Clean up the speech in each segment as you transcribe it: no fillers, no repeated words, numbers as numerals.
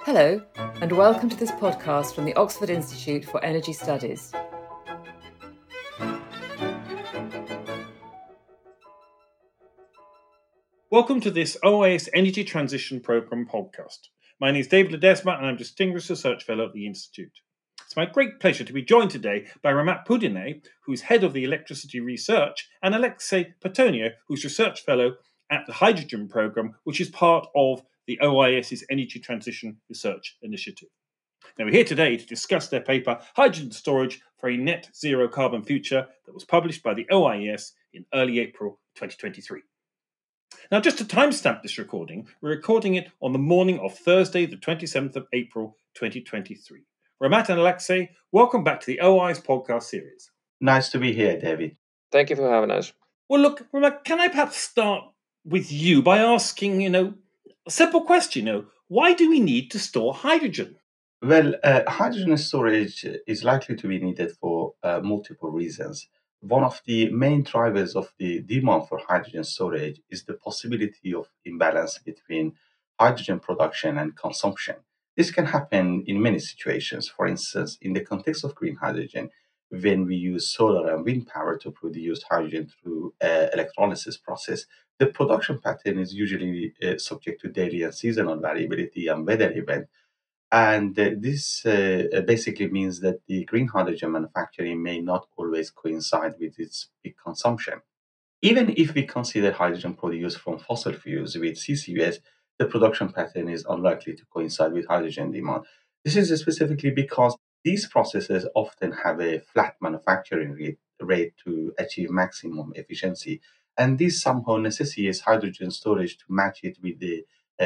Hello, and welcome to this podcast from the Oxford Institute for Energy Studies. Welcome to this OIS Energy Transition Programme podcast. My name is David Ledesma and I'm Distinguished Research Fellow at the Institute. It's my great pleasure to be joined today by Ramat Poudine, who's Head of the Electricity Research, and Alexei Petonio, who's Research Fellow at the Hydrogen Programme, which is part of the OIS's Energy Transition Research Initiative. Now, we're here today to discuss their paper, Hydrogen Storage for a Net Zero Carbon Future, that was published by the OIS in early April 2023. Now, just to timestamp this recording, we're recording it on the morning of Thursday, the 27th of April 2023. Ramat and Alexei, welcome back to the OIS podcast series. Nice to be here, David. Thank you for having us. Well, look, Ramat, can I perhaps start with you by asking, a simple question, why do we need to store hydrogen? Well, hydrogen storage is likely to be needed for multiple reasons. One of the main drivers of the demand for hydrogen storage is the possibility of imbalance between hydrogen production and consumption. This can happen in many situations. For instance, in the context of green hydrogen, when we use solar and wind power to produce hydrogen through electrolysis process, the production pattern is usually subject to daily and seasonal variability and weather events. And this basically means that the green hydrogen manufacturing may not always coincide with its peak consumption. Even if we consider hydrogen produced from fossil fuels with CCUS, the production pattern is unlikely to coincide with hydrogen demand. This is specifically because these processes often have a flat manufacturing rate to achieve maximum efficiency, and this somehow necessitates hydrogen storage to match it with the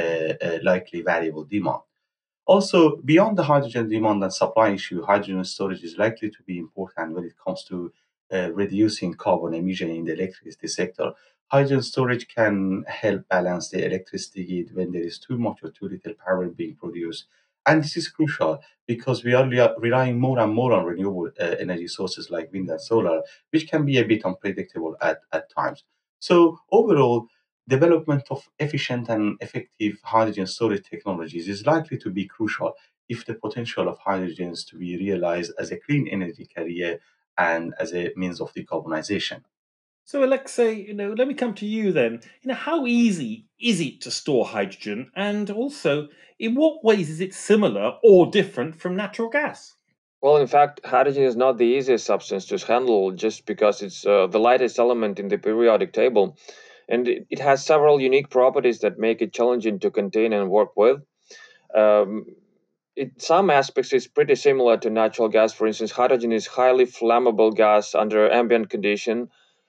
likely variable demand. Also, beyond the hydrogen demand and supply issue, hydrogen storage is likely to be important when it comes to reducing carbon emission in the electricity sector. Hydrogen storage can help balance the electricity grid when there is too much or too little power being produced. And this is crucial because we are relying more and more on renewable energy sources like wind and solar, which can be a bit unpredictable at times. So, overall, development of efficient and effective hydrogen storage technologies is likely to be crucial if the potential of hydrogen is to be realized as a clean energy carrier and as a means of decarbonization. So, Alexei, let me come to you then. How easy is it to store hydrogen, and also, in what ways is it similar or different from natural gas? Well, in fact, hydrogen is not the easiest substance to handle just because it's the lightest element in the periodic table. And it has several unique properties that make it challenging to contain and work with. Um, in some aspects, it's pretty similar to natural gas. For instance, hydrogen is highly flammable gas under ambient conditions,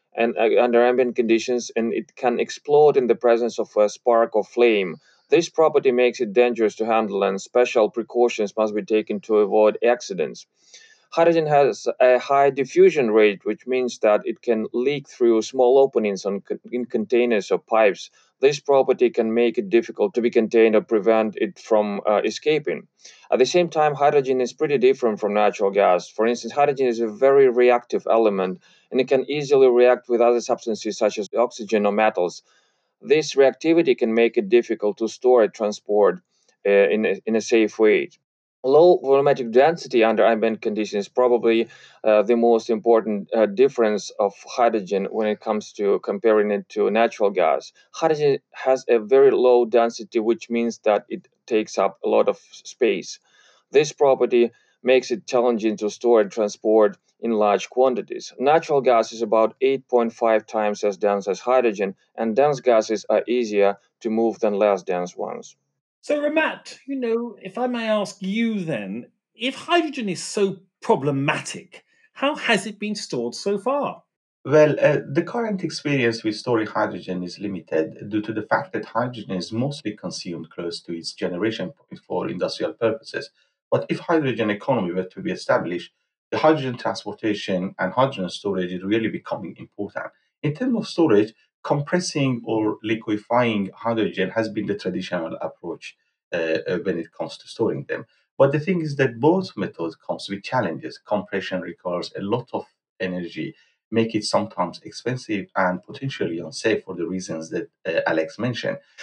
and it can explode in the presence of a spark or flame. This property makes it dangerous to handle, and special precautions must be taken to avoid accidents. Hydrogen has a high diffusion rate, which means that it can leak through small openings in containers or pipes. This property can make it difficult to be contained or prevent it from escaping. At the same time, hydrogen is pretty different from natural gas. For instance, hydrogen is a very reactive element, and it can easily react with other substances such as oxygen or metals. This reactivity can make it difficult to store and transport in a safe way. Low volumetric density under ambient conditions is probably the most important difference of hydrogen when it comes to comparing it to natural gas. Hydrogen has a very low density, which means that it takes up a lot of space. This property makes it challenging to store and transport in large quantities. Natural gas is about 8.5 times as dense as hydrogen, and dense gases are easier to move than less dense ones. So, Ramat, if I may ask you then, if hydrogen is so problematic, how has it been stored so far? Well, the current experience with storing hydrogen is limited due to the fact that hydrogen is mostly consumed close to its generation point for industrial purposes. But if hydrogen economy were to be established, the hydrogen transportation and hydrogen storage is really becoming important. In terms of storage, compressing or liquefying hydrogen has been the traditional approach when it comes to storing them. But the thing is that both methods comes with challenges. Compression requires a lot of energy, make it sometimes expensive and potentially unsafe for the reasons that Alex mentioned.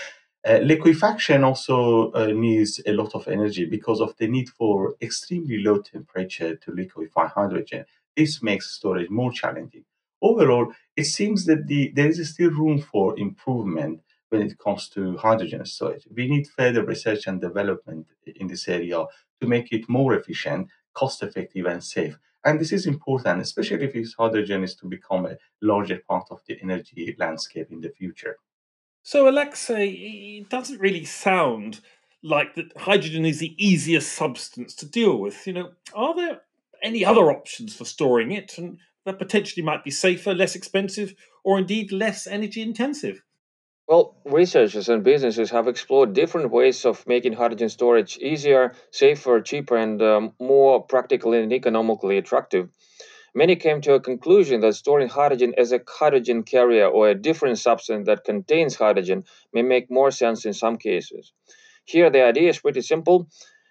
Liquefaction also needs a lot of energy because of the need for extremely low temperature to liquefy hydrogen. This makes storage more challenging. Overall, it seems that there is still room for improvement when it comes to hydrogen storage. We need further research and development in this area to make it more efficient, cost effective, and safe. And this is important, especially if hydrogen is to become a larger part of the energy landscape in the future. So, Alexei, it doesn't really sound like that hydrogen is the easiest substance to deal with. Are there any other options for storing it, and that potentially might be safer, less expensive, or indeed less energy intensive? Well, researchers and businesses have explored different ways of making hydrogen storage easier, safer, cheaper, and more practical and economically attractive. Many came to a conclusion that storing hydrogen as a hydrogen carrier or a different substance that contains hydrogen may make more sense in some cases. Here, the idea is pretty simple.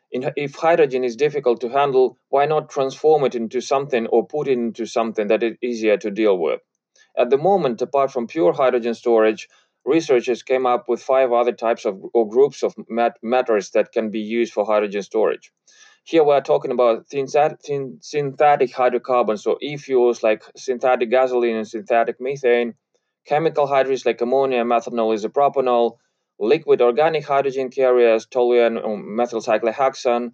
If hydrogen is difficult to handle, why not transform it into something or put it into something that is easier to deal with? At the moment, apart from pure hydrogen storage, researchers came up with five other types of or groups of matters that can be used for hydrogen storage. Here we're talking about synthetic hydrocarbons, so e-fuels like synthetic gasoline and synthetic methane, chemical hydrogens like ammonia, methanol, isopropanol, liquid organic hydrogen carriers, toluene or methyl cyclohexane,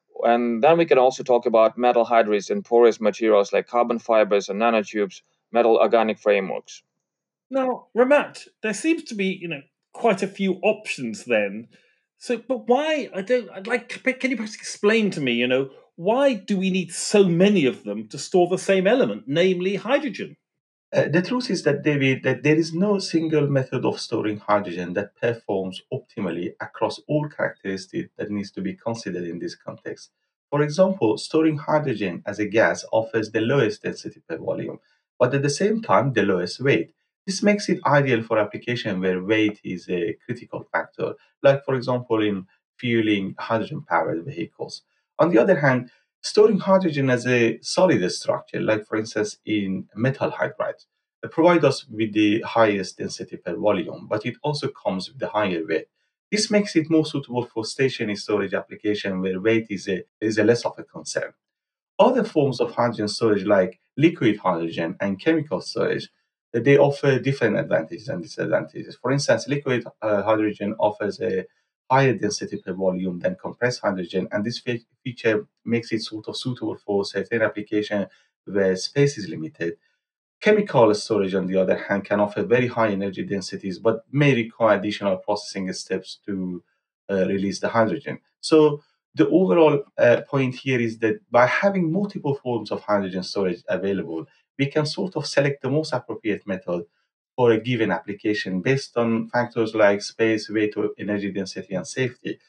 and then we can also talk about metal hydrides and porous materials like carbon fibers and nanotubes, metal organic frameworks. Now, Ramat, there seems to be, quite a few options then. So, but why? I'd like. Can you perhaps explain to me, why do we need so many of them to store the same element, namely hydrogen? The truth is that, David, that there is no single method of storing hydrogen that performs optimally across all characteristics that needs to be considered in this context. For example, storing hydrogen as a gas offers the lowest density per volume, but at the same time the lowest weight. This makes it ideal for application where weight is a critical factor, like for example in fueling hydrogen-powered vehicles. On the other hand, storing hydrogen as a solid structure, like for instance in metal hydride, provide us with the highest density per volume, but it also comes with a higher weight. This makes it more suitable for stationary storage application where weight is a less of a concern. Other forms of hydrogen storage, like liquid hydrogen and chemical storage, they offer different advantages and disadvantages. For instance, liquid hydrogen offers a higher density per volume than compressed hydrogen, and this feature makes it sort of suitable for certain application where space is limited. Chemical storage, on the other hand, can offer very high energy densities but may require additional processing steps to release the hydrogen. So, the overall point here is that by having multiple forms of hydrogen storage available, we can sort of select the most appropriate method for a given application based on factors like space, weight, energy density, and safety.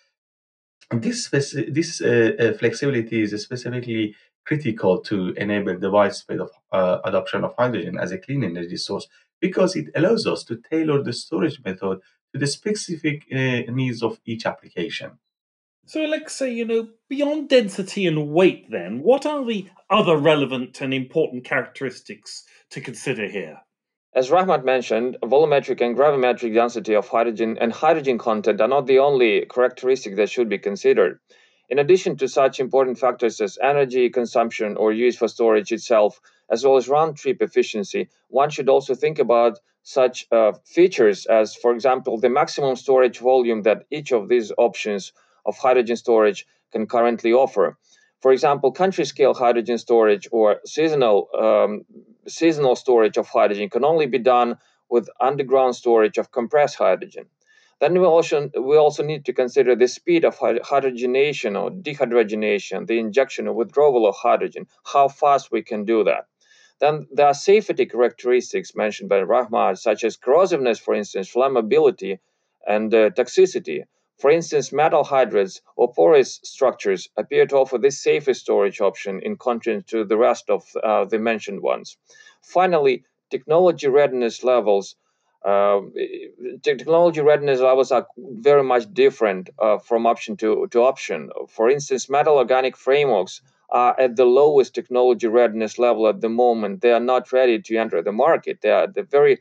This flexibility is specifically critical to enable the widespread adoption of hydrogen as a clean energy source because it allows us to tailor the storage method to the specific needs of each application. So, Alexei, beyond density and weight, then, what are the other relevant and important characteristics to consider here? As Rahmat mentioned, volumetric and gravimetric density of hydrogen and hydrogen content are not the only characteristic that should be considered. In addition to such important factors as energy consumption or use for storage itself, as well as round trip efficiency, one should also think about such features as, for example, the maximum storage volume that each of these options of hydrogen storage can currently offer. For example, country scale hydrogen storage or seasonal storage of hydrogen can only be done with underground storage of compressed hydrogen. Then we also need to consider the speed of hydrogenation or dehydrogenation, the injection or withdrawal of hydrogen, how fast we can do that. Then there are safety characteristics mentioned by Rahmat, such as corrosiveness, for instance, flammability, and toxicity. For instance, metal hydrides or porous structures appear to offer the safest storage option in contrast to the rest of the mentioned ones. Finally, technology readiness levels. Uh, Technology readiness levels are very much different from option to option. For instance, metal organic frameworks are at the lowest technology readiness level at the moment. They are not ready to enter the market. They are at the very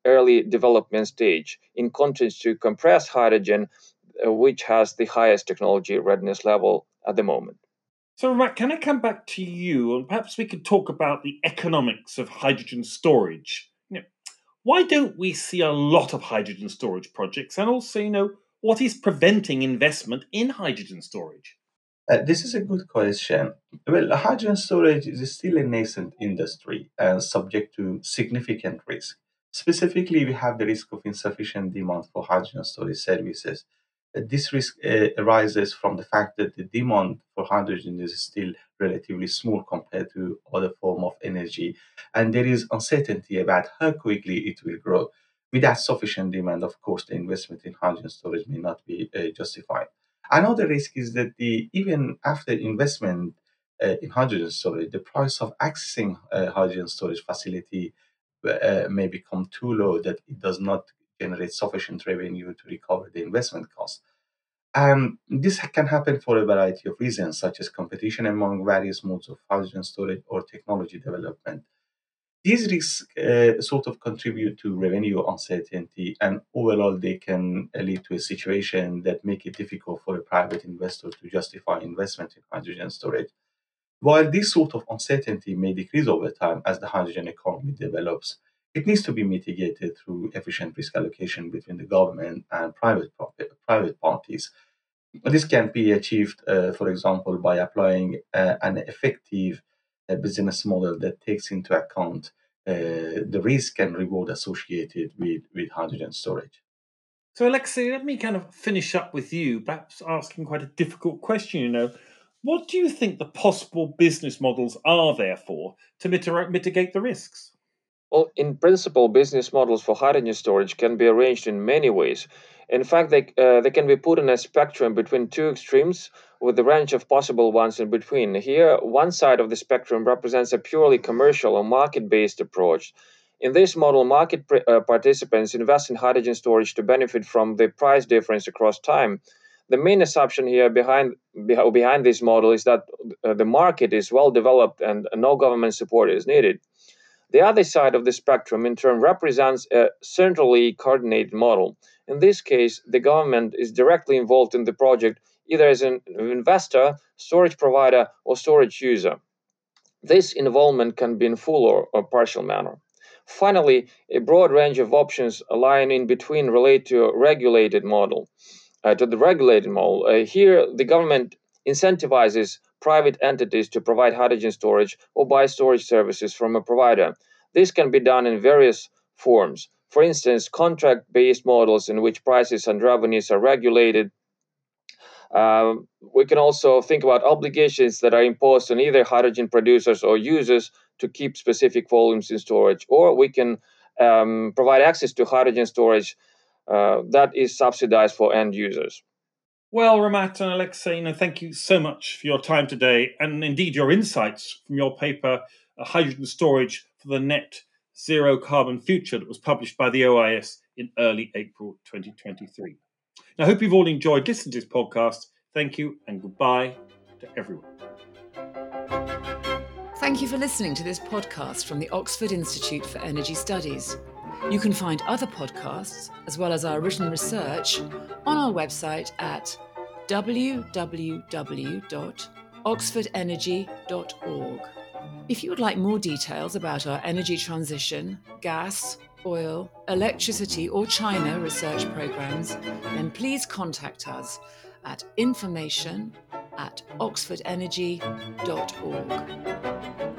early development stage, in contrast to compressed hydrogen, which has the highest technology readiness level at the moment. So, Ramat, can I come back to you and perhaps we could talk about the economics of hydrogen storage? Why don't we see a lot of hydrogen storage projects? And also, what is preventing investment in hydrogen storage? This is a good question. Well, hydrogen storage is still a nascent industry and subject to significant risk. Specifically, we have the risk of insufficient demand for hydrogen storage services. This risk arises from the fact that the demand for hydrogen is still relatively small compared to other forms of energy, and there is uncertainty about how quickly it will grow. Without sufficient demand, of course, the investment in hydrogen storage may not be justified. Another risk is that even after investment in hydrogen storage, the price of accessing a hydrogen storage facility may become too low that it does not generate sufficient revenue to recover the investment cost. This can happen for a variety of reasons, such as competition among various modes of hydrogen storage or technology development. These risks sort of contribute to revenue uncertainty, and overall, they can lead to a situation that make it difficult for a private investor to justify investment in hydrogen storage. While this sort of uncertainty may decrease over time as the hydrogen economy develops, it needs to be mitigated through efficient risk allocation between the government and private parties. This can be achieved, for example, by applying an effective business model that takes into account the risk and reward associated with hydrogen storage. So, Alexei, let me kind of finish up with you, perhaps asking quite a difficult question. What do you think the possible business models are, therefore, to mitigate the risks? Well, in principle, business models for hydrogen storage can be arranged in many ways. In fact, they can be put in a spectrum between two extremes with a range of possible ones in between. Here, one side of the spectrum represents a purely commercial or market-based approach. In this model, market participants invest in hydrogen storage to benefit from the price difference across time. The main assumption here behind this model is that the market is well developed and no government support is needed. The other side of the spectrum, in turn, represents a centrally coordinated model. In this case, the government is directly involved in the project, either as an investor, storage provider, or storage user. This involvement can be in full or partial manner. Finally, a broad range of options lying in between relate to the regulated model. Here, the government incentivizes private entities to provide hydrogen storage or buy storage services from a provider. This can be done in various forms. For instance, contract-based models in which prices and revenues are regulated. We can also think about obligations that are imposed on either hydrogen producers or users to keep specific volumes in storage, or we can provide access to hydrogen storage that is subsidized for end users. Well, Ramat and Alexei, thank you so much for your time today and indeed your insights from your paper, Hydrogen Storage for the Net Zero Carbon Future, that was published by the OIS in early April 2023. I hope you've all enjoyed listening to this podcast. Thank you and goodbye to everyone. Thank you for listening to this podcast from the Oxford Institute for Energy Studies. You can find other podcasts, as well as our written research, on our website at www.oxfordenergy.org. If you would like more details about our energy transition, gas, oil, electricity, or China research programs, then please contact us at information@oxfordenergy.org.